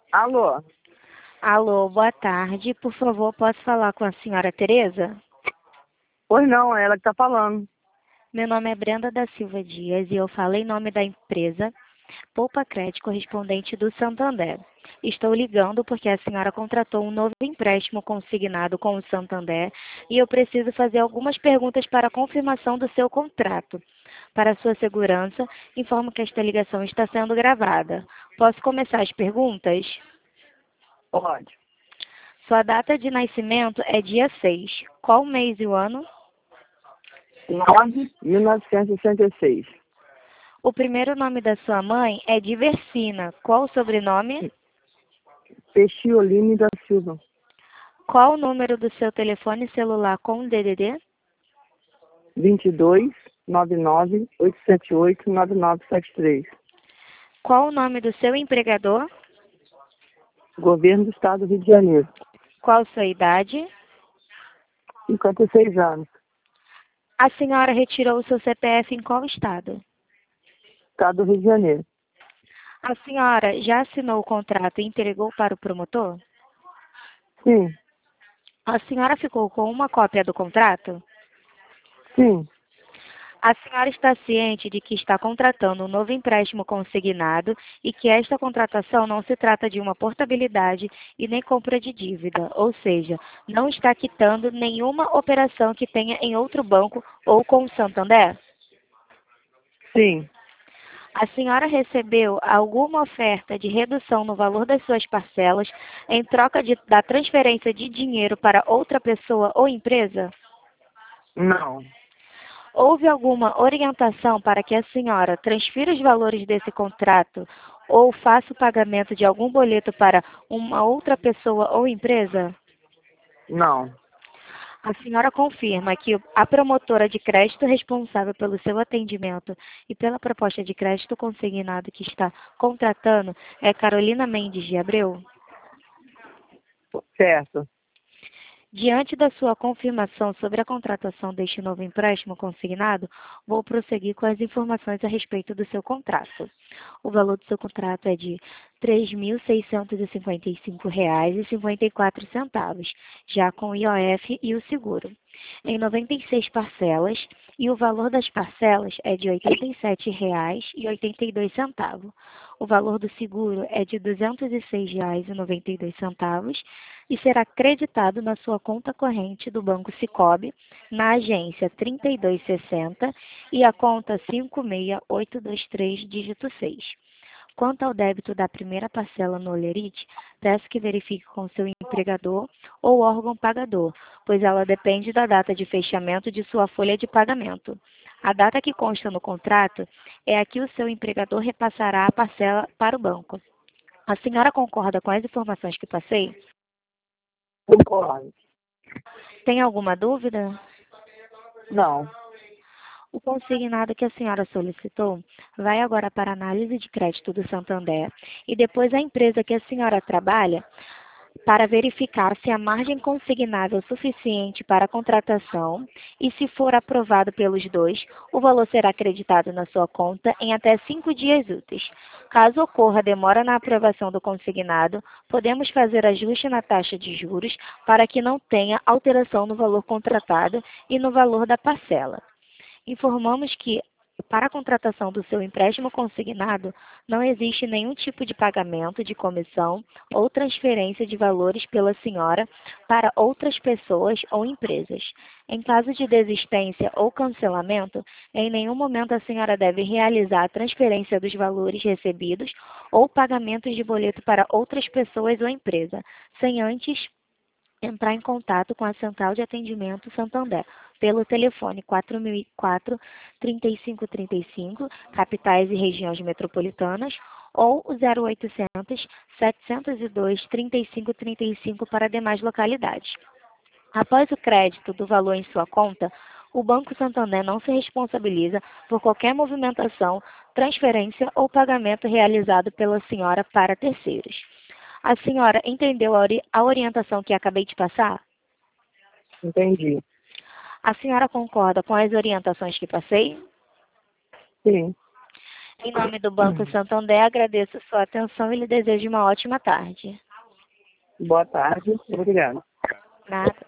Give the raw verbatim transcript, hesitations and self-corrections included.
Alô? Alô, boa tarde. Por favor, posso falar com a senhora Tereza? Pois não, é ela que tá falando. Meu nome é Brenda da Silva Dias e eu falo em nome da empresa Poupa Crédito correspondente do Santander. Estou ligando porque a senhora contratou um novo empréstimo consignado com o Santander e eu preciso fazer algumas perguntas para a confirmação do seu contrato. Para sua segurança, informo que esta ligação está sendo gravada. Posso começar as perguntas? Pode. Sua data de nascimento é dia seis. Qual mês e o ano? nove mil novecentos e sessenta e seis. O primeiro nome da sua mãe é Diversina. Qual o sobrenome? Peixioline da Silva. Qual o número do seu telefone celular com D D D? vinte e dois, noventa e nove, oitocentos e setenta e oito, nove nove sete três. Qual o nome do seu empregador? Governo do Estado do Rio de Janeiro. Qual sua idade? cinquenta e seis anos. A senhora retirou o seu C P F em qual estado? Estado do Rio de Janeiro. A senhora já assinou o contrato e entregou para o promotor? Sim, A senhora ficou com uma cópia do contrato? sim, A senhora está ciente de que está contratando um novo empréstimo consignado e que esta contratação não se trata de uma portabilidade e nem compra de dívida, ou seja, não está quitando nenhuma operação que tenha em outro banco ou com o Santander? sim. A senhora recebeu alguma oferta de redução no valor das suas parcelas em troca de, da transferência de dinheiro para outra pessoa ou empresa? Não, Houve alguma orientação para que a senhora transfira os valores desse contrato ou faça o pagamento de algum boleto para uma outra pessoa ou empresa? não. A senhora confirma que a promotora de crédito responsável pelo seu atendimento e pela proposta de crédito consignado que está contratando é Carolina Mendes de Abreu? Certo. Diante da sua confirmação sobre a contratação deste novo empréstimo consignado, vou prosseguir com as informações a respeito do seu contrato. O valor do seu contrato é de três mil seiscentos e cinquenta e cinco reais e cinquenta e quatro centavos, já com o I O F e o seguro, em noventa e seis parcelas, e o valor das parcelas é de oitenta e sete reais e oitenta e dois centavos. O valor do seguro é de duzentos e seis reais e noventa e dois centavos e será creditado na sua conta corrente do Banco Sicoob, na agência trinta e dois sessenta e a conta cinco seis oito dois três, dígito seis. Quanto ao débito da primeira parcela no Olerite, peço que verifique com seu empregador ou órgão pagador, pois ela depende da data de fechamento de sua folha de pagamento. A data que consta no contrato é a que o seu empregador repassará a parcela para o banco. A senhora concorda com as informações que passei? Concordo. Tem alguma dúvida? Não. O consignado que a senhora solicitou vai agora para a análise de crédito do Santander e depois a empresa que a senhora trabalha para verificar se a margem consignável é suficiente para a contratação e, se for aprovado pelos dois, o valor será acreditado na sua conta em até cinco dias úteis. Caso ocorra demora na aprovação do consignado, podemos fazer ajuste na taxa de juros para que não tenha alteração no valor contratado e no valor da parcela. Informamos que, para a contratação do seu empréstimo consignado, não existe nenhum tipo de pagamento de comissão ou transferência de valores pela senhora para outras pessoas ou empresas. Em caso de desistência ou cancelamento, em nenhum momento a senhora deve realizar a transferência dos valores recebidos ou pagamentos de boleto para outras pessoas ou empresa, sem antes entrar em contato com a Central de Atendimento Santander pelo telefone quatro mil e quatro, trinta e cinco trinta e cinco, capitais e regiões metropolitanas, ou o zero oitocentos, setecentos e dois, trinta e cinco trinta e cinco para demais localidades. Após o crédito do valor em sua conta, o Banco Santander não se responsabiliza por qualquer movimentação, transferência ou pagamento realizado pela senhora para terceiros. A senhora entendeu a, ori a orientação que acabei de passar? Entendi. A senhora concorda com as orientações que passei? Sim. Em nome do Banco Santander, agradeço a sua atenção e lhe desejo uma ótima tarde. Boa tarde. Obrigada. Nada.